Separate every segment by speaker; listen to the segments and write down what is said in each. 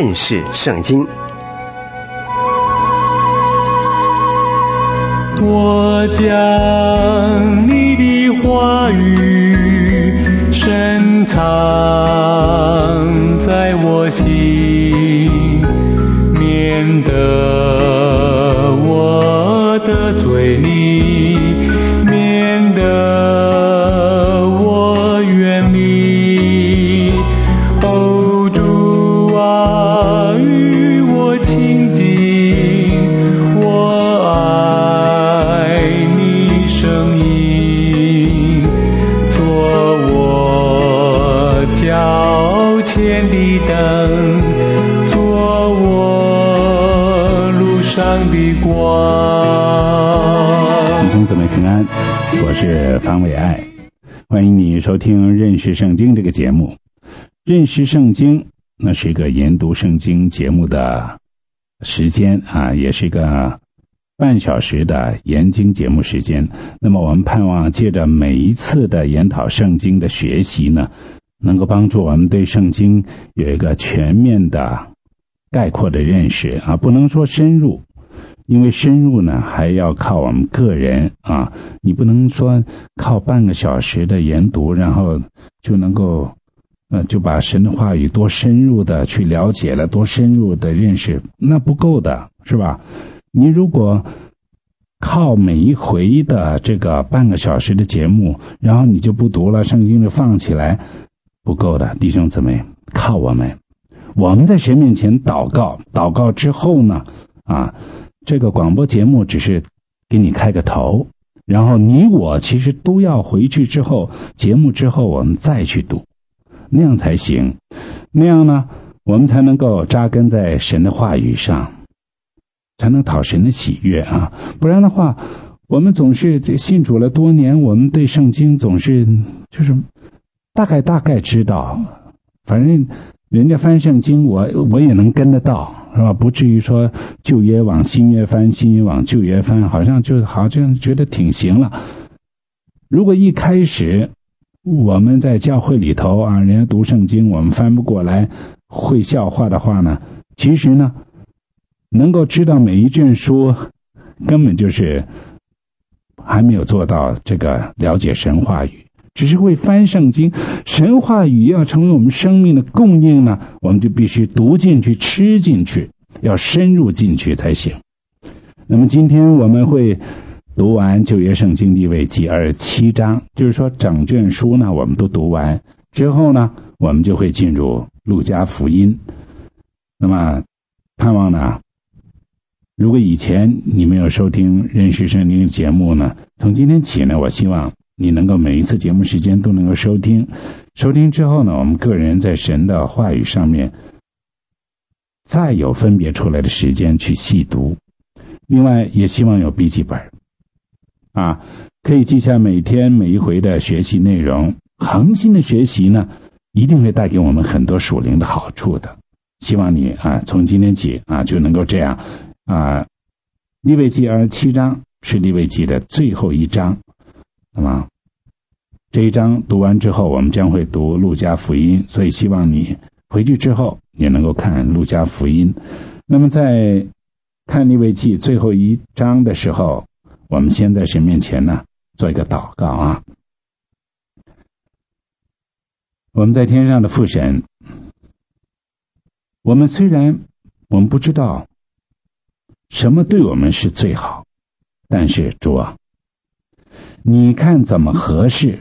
Speaker 1: 认识圣经。
Speaker 2: 我将你的话语深藏在我心，免得我得罪你，免得我远离。哦，主啊，与我亲近，我爱你声音，做我脚前的灯，做我路上的光。
Speaker 3: 弟兄姊妹平安，我是方伟爱，欢迎你收听认识圣经这个节目。认识圣经，那是一个研读圣经节目的时间啊，也是一个半小时的研经节目时间。那么我们盼望借着每一次的研讨圣经的学习呢，能够帮助我们对圣经有一个全面的概括的认识啊，不能说深入，因为深入呢还要靠我们个人啊，你不能说靠半个小时的研读，然后就能够就把神的话语多深入的去了解了，多深入的认识，那不够的，是吧？你如果靠每一回的这个半个小时的节目，然后你就不读了，圣经就放起来，不够的。弟兄姊妹，靠我们在神面前祷告，祷告之后呢这个广播节目只是给你开个头，然后你我其实都要回去之后，节目之后我们再去读，那样才行。那样呢，我们才能够扎根在神的话语上，才能讨神的喜悦啊！不然的话，我们总是信主了多年，我们对圣经总是就是大概知道，反正人家翻圣经我也能跟得到，是吧？不至于说旧约往新约翻，新约往旧约翻，好像觉得挺行了。如果一开始我们在教会里头啊，人家读圣经我们翻不过来，会笑话的话呢，其实呢能够知道每一卷书，根本就是还没有做到这个了解神话语，只是会翻圣经。神话语要成为我们生命的供应呢，我们就必须读进去，吃进去，要深入进去才行。那么今天我们会读完旧约圣经利未记27章，就是说整卷书呢我们都读完之后呢，我们就会进入路加福音。那么盼望呢，如果以前你没有收听认识圣经的节目呢，从今天起呢，我希望你能够每一次节目时间都能够收听之后呢，我们个人在神的话语上面再有分别出来的时间去细读。另外也希望有笔记本可以记下每天每一回的学习内容。恒心的学习呢，一定会带给我们很多属灵的好处的。希望你从今天起就能够这样利未记27章是利未记的最后一章。那么这一章读完之后，我们将会读路加福音，所以希望你回去之后也能够看路加福音。那么在看利未记最后一章的时候，我们先在神面前呢做一个祷告我们在天上的父神，我们虽然我们不知道什么对我们是最好，但是主啊，你看怎么合适，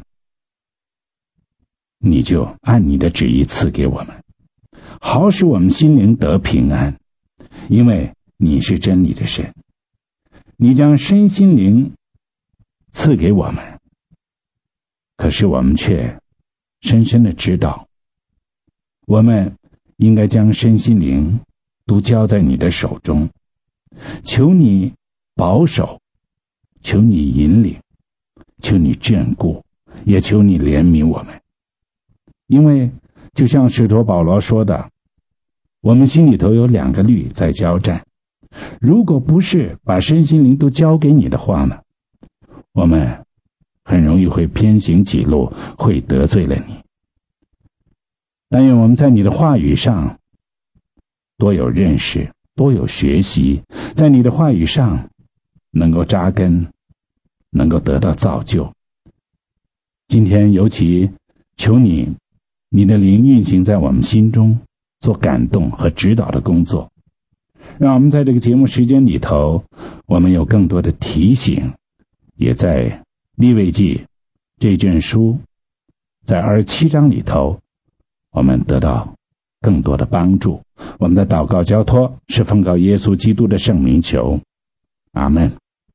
Speaker 3: 你就按你的旨意赐给我们，好使我们心灵得平安。因为你是真理的神，你将身心灵赐给我们，可是我们却深深的知道，我们应该将身心灵都交在你的手中。求你保守，求你引领，求你眷顾，也求你怜悯我们。因为就像使徒保罗说的，我们心里头有两个律在交战，如果不是把身心灵都交给你的话呢，我们很容易会偏行己路，会得罪了你。但愿我们在你的话语上多有认识，多有学习，在你的话语上能够扎根，能够得到造就。今天尤其求你的灵运行在我们心中，做感动和指导的工作，让我们在这个节目时间里头，我们有更多的提醒，也在利未记这卷书在27章里头，我们得到更多的帮助。我们的祷告交托是奉告耶稣基督的圣名求，阿们。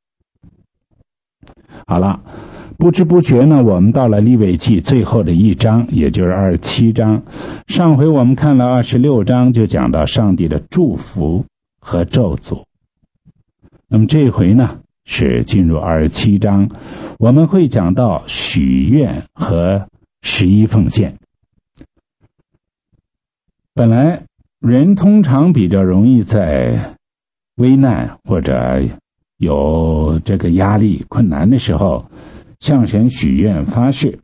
Speaker 3: 好了，不知不觉呢，我们到了利未记最后的一章，也就是27章。上回我们看了26章，就讲到上帝的祝福和咒诅。那么这回呢，是进入27章，我们会讲到许愿和11奉献。本来人通常比较容易在危难或者有这个压力困难的时候向神许愿发誓。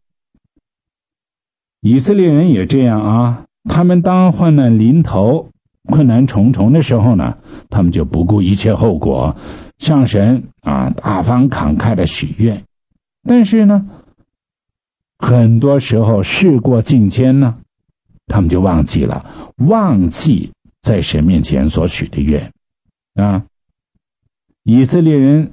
Speaker 3: 以色列人也这样啊，他们当患难临头困难重重的时候呢，他们就不顾一切后果向神大方慷慨的许愿。但是呢，很多时候事过境迁呢，他们就忘记在神面前所许的愿啊。以色列人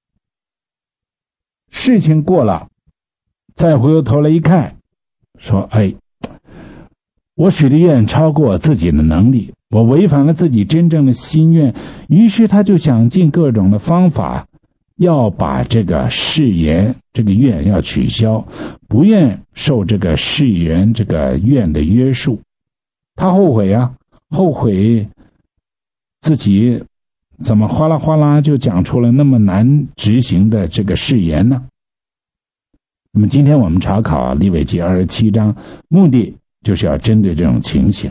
Speaker 3: 事情过了，再回过头来一看，说我许的愿超过我自己的能力，我违反了自己真正的心愿。于是他就想尽各种的方法，要把这个誓言这个愿要取消，不愿受这个誓言这个愿的约束。他后悔自己怎么哗啦哗啦就讲出了那么难执行的这个誓言呢？那么今天我们查考利未记27章，目的就是要针对这种情形。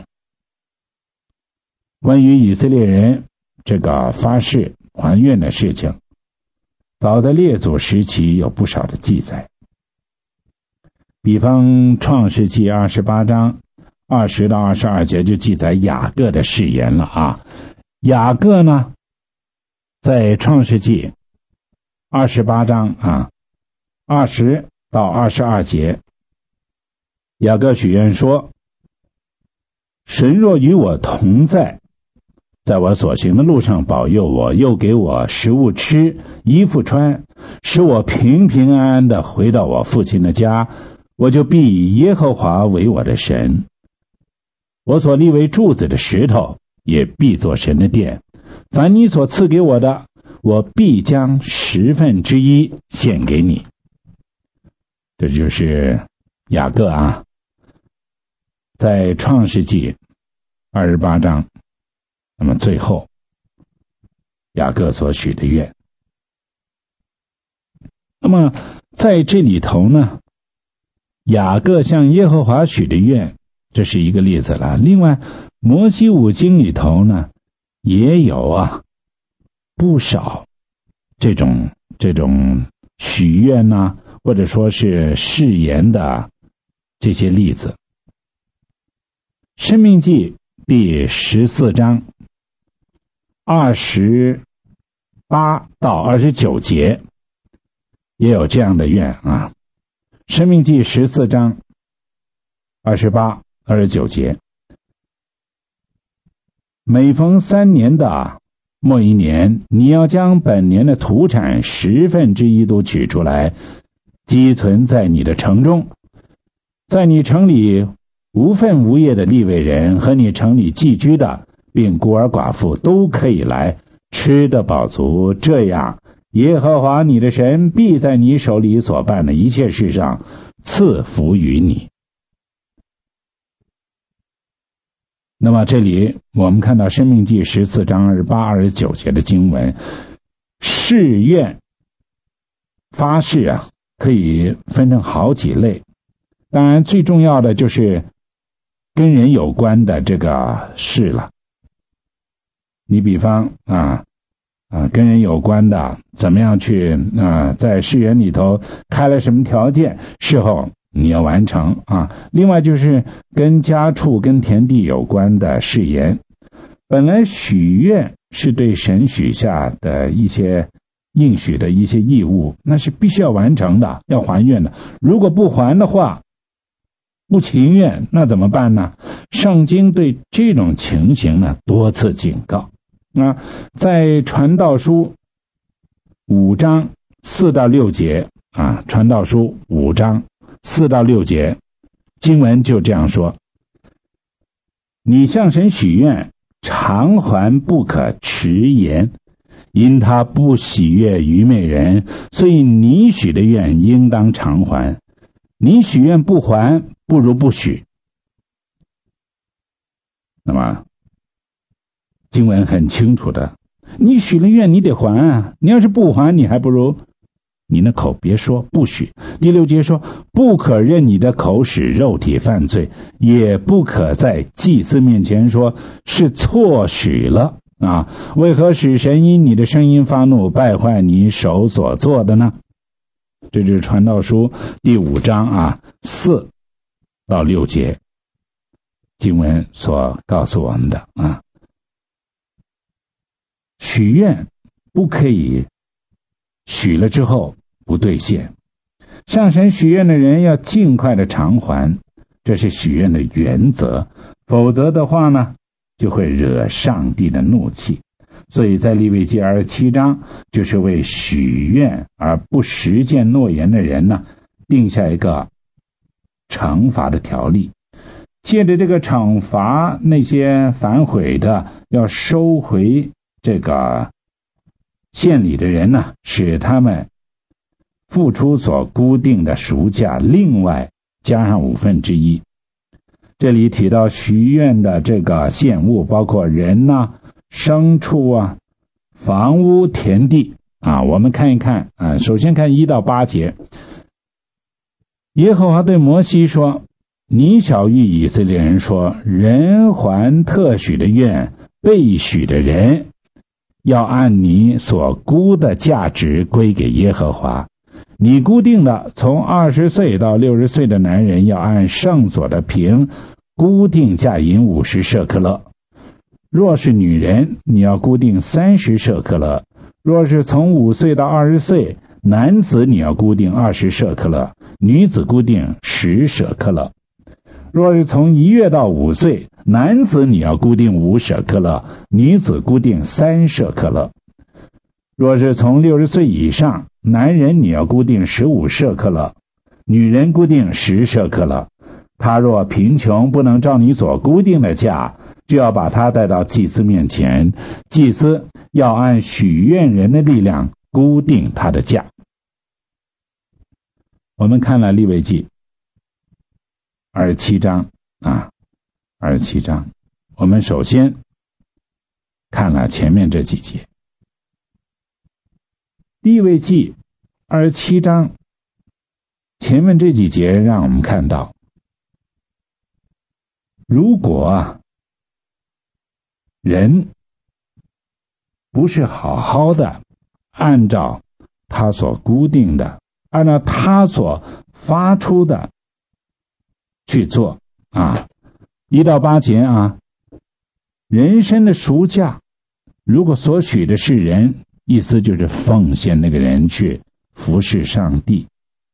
Speaker 3: 关于以色列人这个发誓还愿的事情，早在列祖时期有不少的记载。比方创世纪28章20到22节就记载雅各的誓言了啊。雅各呢，在创世纪28章20到22节，雅各许愿说，神若与我同在，在我所行的路上保佑我，又给我食物吃，衣服穿，使我平平安安的回到我父亲的家，我就必以耶和华为我的神，我所立为柱子的石头也必作神的殿，凡你所赐给我的，我必将1/10献给你。这就是雅各在创世纪28章，那么最后雅各所许的愿。那么在这里头呢，雅各向耶和华许的愿，这是一个例子了。另外摩西五经里头呢，也有不少这种许愿或者说是誓言的这些例子。申命记第14章28到29节也有这样的愿申命记14章28、29节，每逢3年的末一年，你要将本年的土产1/10都取出来，积存在你的城中。在你城里无分无业的利未人和你城里寄居的，并孤儿寡妇都可以来，吃得饱足。这样耶和华你的神必在你手里所办的一切事上赐福于你。那么这里我们看到申命记14章28、29节的经文，誓愿发誓可以分成好几类。当然最重要的就是跟人有关的这个事了。你比方跟人有关的，怎么样去在誓言里头开了什么条件，事后你要完成另外就是跟家畜跟田地有关的誓言， 本来许愿是对神许下的一些应许的一些义务，那是必须要完成的，要还愿的。如果不还的话，不情愿，那怎么办呢？圣经对这种情形呢多次警告啊，在传道书5章4到6节啊，传道书5章4到6节经文就这样说：你向神许愿，偿还不可迟延，因他不喜悦愚昧人，所以你许的愿应当偿还。你许愿不还，不如不许。那么经文很清楚的，你许了愿你得还啊，你要是不还，你还不如你那口别说不许。第6节说，不可任你的口使肉体犯罪，也不可在祭司面前说是错许了啊，为何使神因你的声音发怒，败坏你手所做的呢？这是传道书第5章4到6节经文所告诉我们的啊。许愿不可以许了之后不兑现，向神许愿的人要尽快的偿还，这是许愿的原则，否则的话呢，就会惹上帝的怒气。所以在利未记27章，就是为许愿而不实践诺言的人呢，定下一个惩罚的条例，借着这个惩罚那些反悔的，要收回这个献礼的人呢，使他们付出所固定的赎价，另外加上1/5。这里提到许愿的这个献物，包括人啊、牲畜啊、房屋、田地啊。我们看一看啊，首先看1到8节。耶和华对摩西说，你晓谕以色列人说，人还特许的愿，被许的人要按你所估的价值归给耶和华。你估定的从20岁到60岁的男人，要按圣所的平估定价银50舍克勒。若是女人，你要固定30舍克勒；若是从5岁到20岁，男子你要固定20舍克勒，女子固定10舍克勒；若是从1月到5岁，男子你要固定5舍克勒，女子固定3舍克勒；若是从60岁以上，男人你要固定15舍克勒，女人固定10舍克勒。他若贫穷，不能照你所固定的价，就要把他带到祭司面前，祭司要按许愿人的力量固定他的价。我们看了利未记27章27章，我们首先看了前面这几节。利未记27章前面这几节让我们看到，如果人不是好好的按照他所固定的，按照他所发出的去做1到8节人身的赎价，如果所许的是人，意思就是奉献那个人去服侍上帝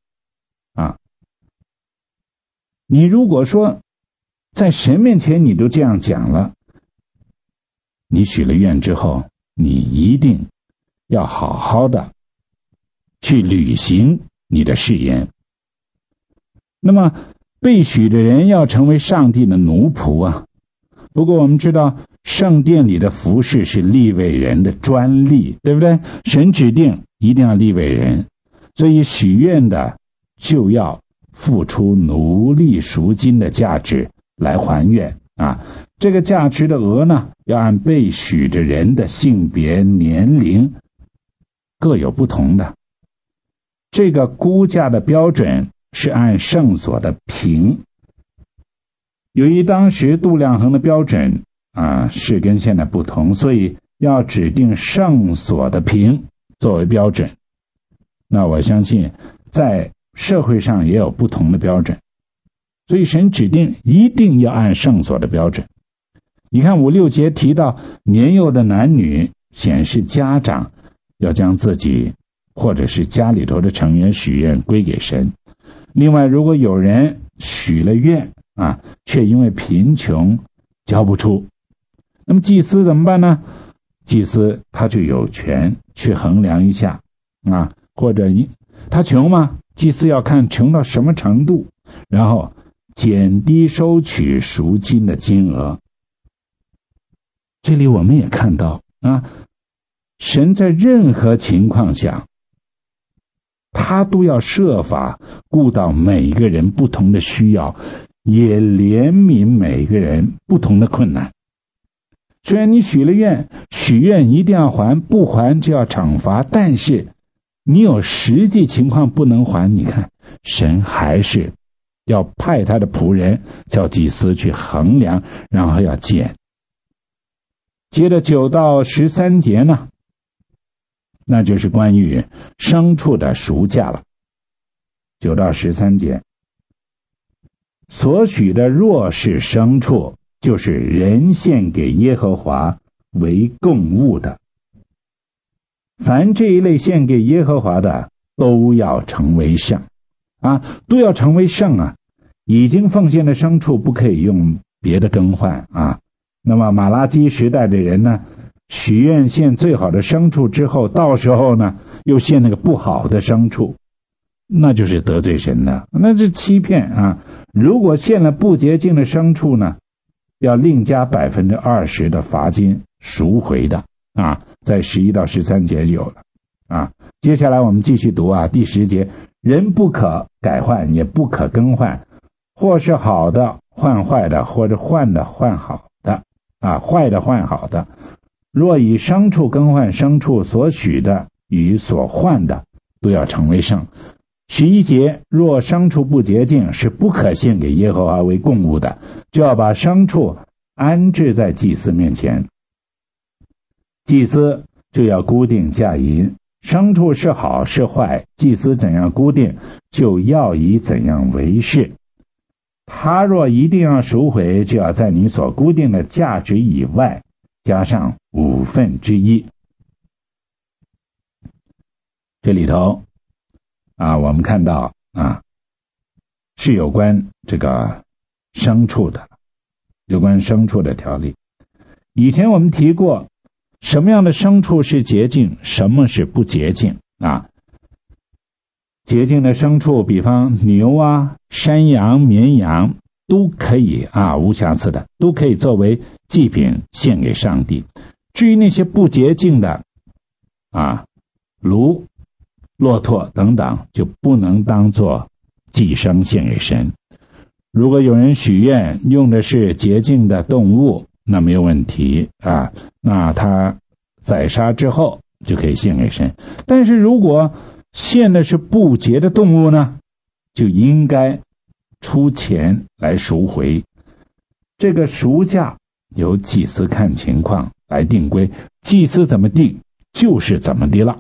Speaker 3: 你如果说在神面前你都这样讲了，你许了愿之后，你一定要好好的去履行你的誓言。那么被许的人要成为上帝的奴仆不过我们知道圣殿里的服事是利未人的专利，对不对？神指定一定要利未人，所以许愿的就要付出奴隶赎金的价值来还愿这个价值的额呢，要按被许的人的性别、年龄各有不同的。这个估价的标准是按圣所的平。由于当时度量衡的标准是跟现在不同，所以要指定圣所的平作为标准。那我相信在社会上也有不同的标准，所以神指定一定要按圣所的标准。 你看5、6节提到年幼的男女，显示家长要将自己或者是家里头的成员许愿归给神。另外，如果有人许了愿却因为贫穷交不出，那么祭司怎么办呢？祭司他就有权去衡量一下或者他穷吗？祭司要看穷到什么程度，然后减低收取赎金的金额。这里我们也看到神在任何情况下，他都要设法顾到每一个人不同的需要，也怜悯每一个人不同的困难。虽然你许了愿，许愿一定要还，不还就要惩罚，但是你有实际情况不能还，你看神还是要派他的仆人叫祭司去衡量，然后要减。接着9到13节呢，那就是关于牲畜的赎价了。9到13节，所许的若是牲畜，就是人献给耶和华为供物的，凡这一类献给耶和华的，都要成为圣都要成为圣已经奉献的牲畜不可以用别的更换那么马拉基时代的人呢，许愿献最好的牲畜之后，到时候呢又献那个不好的牲畜，那就是得罪神的，那是欺骗如果献了不洁净的牲畜呢，要另加20%的罚金赎回的在11到13节有了接下来我们继续读第10节，人不可改换，也不可更换，或是好的换坏的，或者换的换好的坏的换好的。若以牲畜更换牲畜，所许的与所换的都要成为圣。11节，若牲畜不洁净，是不可献给耶和华为供物的，就要把牲畜安置在祭司面前，祭司就要估定价银。牲畜是好是坏，祭司怎样估定，就要以怎样为是。他若一定要赎回，就要在你所估定的价值以外加上1/5。这里头我们看到是有关这个牲畜的，有关牲畜的条例。以前我们提过什么样的牲畜是洁净，什么是不洁净洁净的牲畜，比方牛山羊、绵羊都可以无瑕疵的，都可以作为祭品献给上帝。至于那些不洁净的驴、骆驼等等，就不能当作祭牲献给神。如果有人许愿用的是洁净的动物，那没有问题那他宰杀之后就可以献给神。但是如果献的是不洁的动物呢，就应该出钱来赎回。这个赎价由祭司看情况来定规，祭司怎么定就是怎么的了。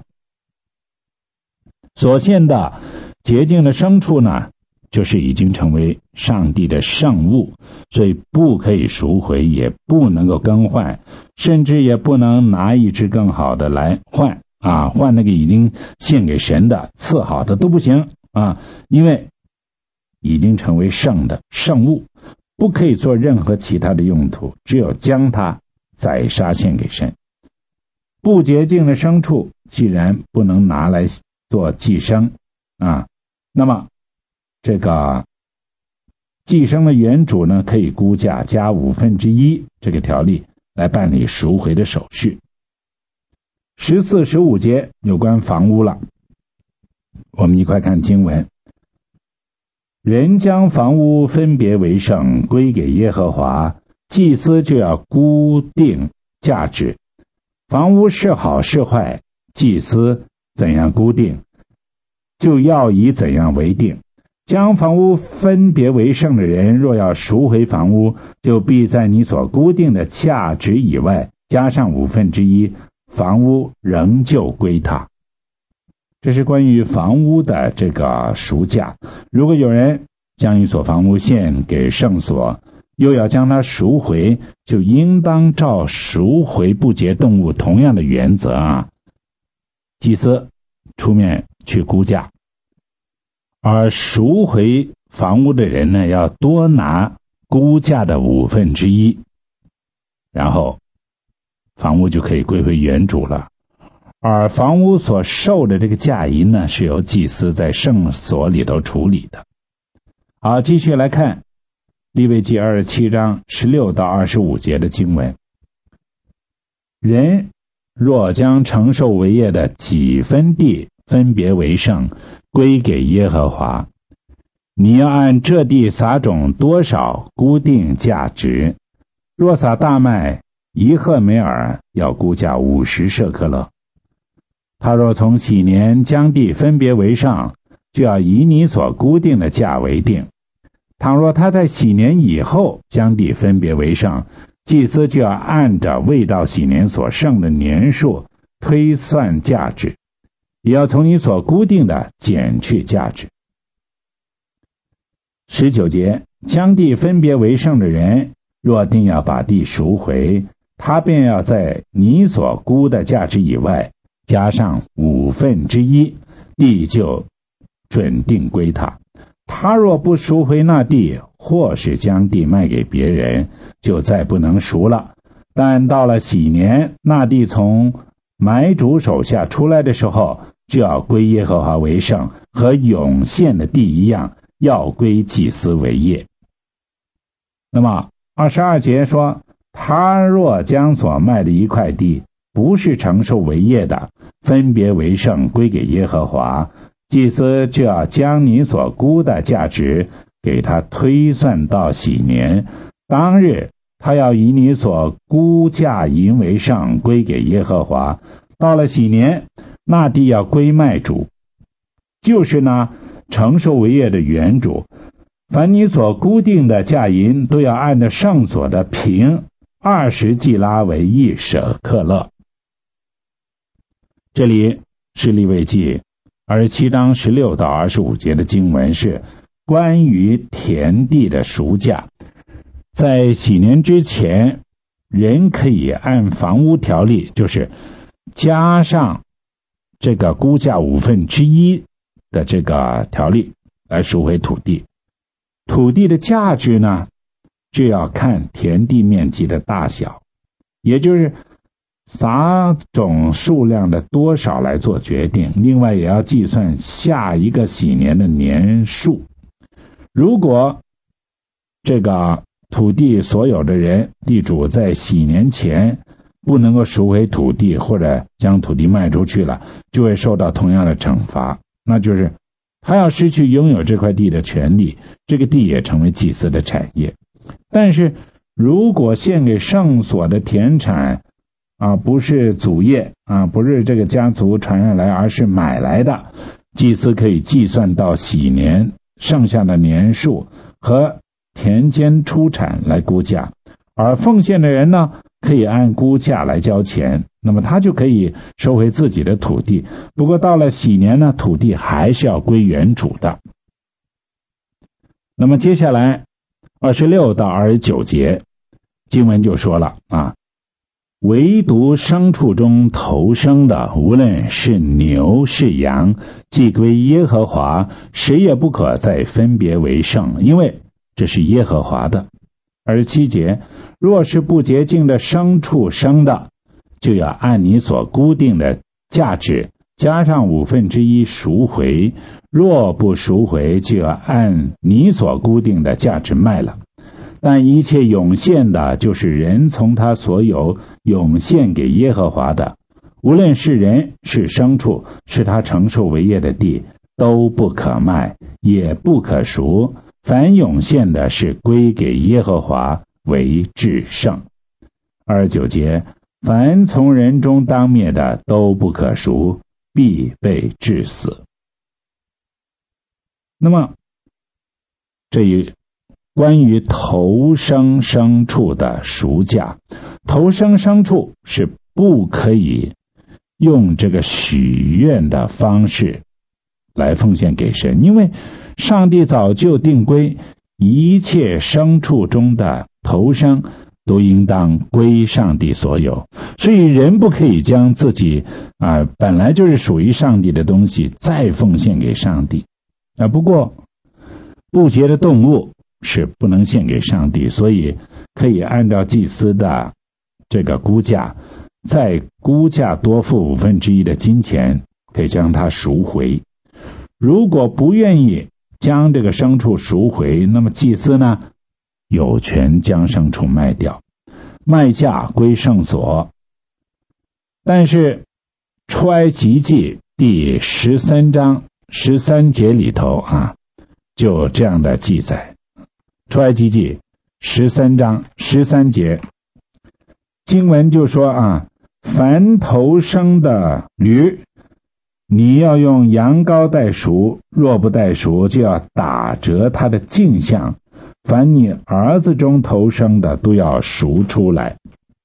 Speaker 3: 所献的洁净的牲畜呢，就是已经成为上帝的圣物，所以不可以赎回，也不能够更换，甚至也不能拿一只更好的来换换那个已经献给神的次好的都不行因为已经成为圣的圣物，不可以做任何其他的用途，只有将它宰杀献给神。不洁净的牲畜既然不能拿来做祭牲那么这个祭牲的原主呢，可以估价加1/5这个条例来办理赎回的手续。14、15节有关房屋了，我们一块看经文。人将房屋分别为圣，归给耶和华，祭司就要估定价值。房屋是好是坏，祭司怎样估定，就要以怎样为定。将房屋分别为圣的人，若要赎回房屋，就必在你所估定的价值以外加上1/5，房屋仍旧归他。这是关于房屋的这个赎价。如果有人将一所房屋献给圣所， 又要将它赎回，就应当照赎回不洁动物同样的原则祭司出面去估价，而赎回房屋的人呢，要多拿估价的1/5，然后房屋就可以归回原主了。而房屋所受的这个价银呢，是由祭司在圣所里头处理的。好，继续来看利未记27章16到25节的经文。人若将承受为业的几分地分别为圣，归给耶和华，你要按这地撒种多少固定价值。若撒大麦1赫梅尔，要估价50舍克勒。他若从喜年将地分别为圣，就要以你所固定的价为定。倘若他在喜年以后将地分别为圣，祭司就要按着未到喜年所剩的年数推算价值，也要从你所固定的减去价值。19节，将地分别为圣的人，若定要把地赎回，他便要在你所估的价值以外加上1/5，地就准定归他。他若不赎回那地，或是将地卖给别人，就再不能赎了。但到了喜年，那地从买主手下出来的时候，就要归耶和华为圣，和永现的地一样，要归祭司为业。那么22节说，他若将所卖的一块地不是承受为业的，分别为圣归给耶和华，祭司就要将你所估的价值给他推算到喜年，当日他要以你所估价银为圣归给耶和华。到了喜年，那地要归卖主，就是呢承受为业的原主。凡你所固定的价银，都要按照圣所的平20季拉为1舍克勒。这里是利未记27章16到25节的经文，是关于田地的赎价。在喜年之前，人可以按房屋条例，就是加上这个估价1/5的这个条例来赎回土地。土地的价值呢，就要看田地面积的大小，也就是撒种数量的多少来做决定。另外也要计算下一个喜年的年数。如果这个土地所有的人，地主在喜年前不能够赎回土地，或者将土地卖出去了，就会受到同样的惩罚，那就是他要失去拥有这块地的权利，这个地也成为祭司的产业。但是如果献给圣所的田产不是祖业不是这个家族传下来，而是买来的，祭司可以计算到喜年剩下的年数和田间出产来估价，而奉献的人呢，可以按估价来交钱，那么他就可以收回自己的土地。不过到了喜年呢，土地还是要归原主的。那么接下来26到29节经文就说了唯独牲畜中头生的，无论是牛是羊，既归耶和华，谁也不可再分别为圣，因为这是耶和华的。27节，若是不洁净的牲畜生的，就要按你所固定的价值加上1/5赎回，若不赎回，就要按你所固定的价值卖了。但一切涌现的，就是人从他所有涌现给耶和华的，无论是人是牲畜，是他承受为业的地，都不可卖，也不可赎。凡涌现的，是归给耶和华为至圣。29节，凡从人中当灭的，都不可赎，必被治死。那么这一关于头生牲畜的赎价，头生牲畜是不可以用这个许愿的方式来奉献给神，因为上帝早就定规， 一切牲畜中的头生都应当归上帝所有，所以人不可以将自己本来就是属于上帝的东西再奉献给上帝不过不洁的动物是不能献给上帝，所以可以按照祭司的这个估价，再估价多付1/5的金钱，可以将它赎回。如果不愿意将这个牲畜赎回，那么祭司呢有权将牲畜卖掉，卖价归圣所。但是出埃及记第13章13节里头就这样的记载。出埃及记13章13节经文就说凡头生的驴，你要用羊羔代赎，若不代赎，就要打折他的镜像，凡你儿子中头生的都要赎出来。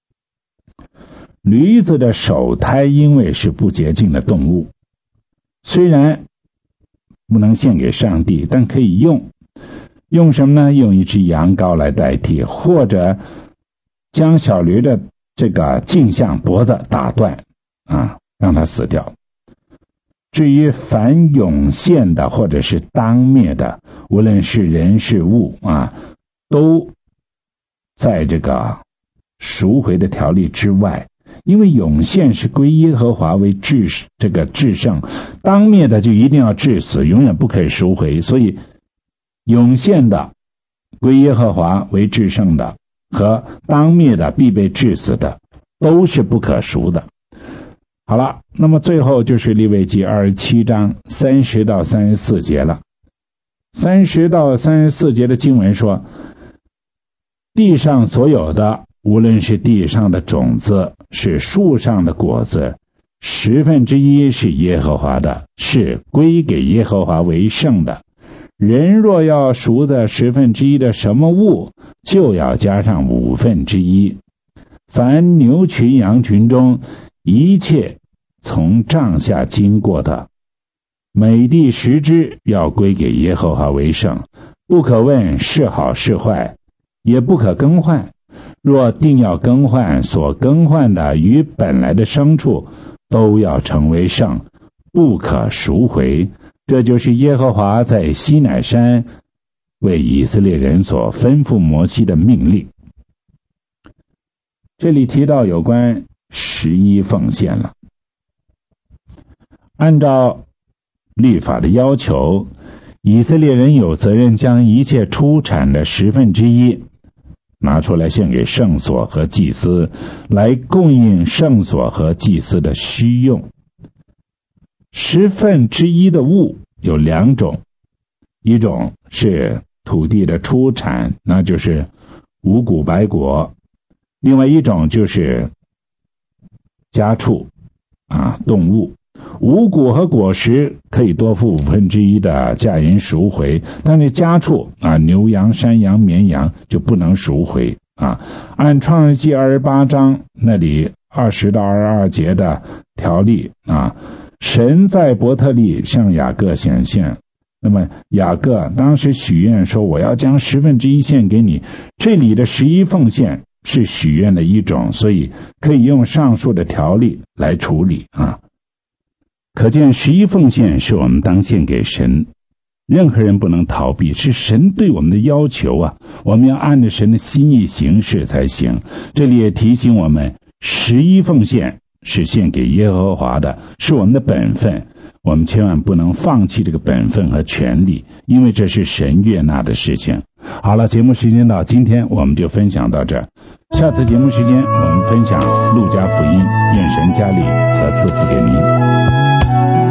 Speaker 3: 驴子的首胎因为是不洁净的动物，虽然不能献给上帝，但可以用什么呢？用一只羊羔来代替，或者将小驴的这个镜像脖子打断让它死掉。至于凡涌现的或者是当灭的，无论是人是物都在这个赎回的条例之外，因为涌现是归耶和华为至圣，当灭的就一定要致死，永远不可以赎回，所以涌现的归耶和华为至圣的和当灭的必被致死的都是不可赎的。好了，那么最后就是利未记27章30到34节了。30到34节的经文说，地上所有的，无论是地上的种子，是树上的果子，1/10是耶和华的，是归给耶和华为圣的。人若要赎的1/10的什么物，就要加上1/5。凡牛群羊群中一切从帐下经过的，每地10只要归给耶和华为圣，不可问是好是坏，也不可更换。若定要更换，所更换的与本来的牲畜都要成为圣，不可赎回。这就是耶和华在西乃山为以色列人所吩咐摩西的命令。这里提到有关11奉献了。按照律法的要求，以色列人有责任将一切出产的1/10拿出来献给圣所和祭司，来供应圣所和祭司的需用。1/10的物有2种，一种是土地的出产，那就是五谷白果；另外一种就是家畜动物。五谷和果实可以多付1/5的价银赎回，但是家畜牛羊山羊绵羊就不能赎回按创世纪28章那里20到22节的条例神在伯特利向雅各显现，那么雅各当时许愿说，我要将1/10献给你。这里的11奉献是许愿的一种，所以可以用上述的条例来处理可见11奉献是我们当献给神，任何人不能逃避，是神对我们的要求我们要按着神的心意行事才行。这里也提醒我们，11奉献是献给耶和华的，是我们的本分，我们千万不能放弃这个本分和权利，因为这是神悦纳的事情。好了，节目时间到，今天我们就分享到这儿。下次节目时间我们分享路加福音，愿神加力和赐福给您。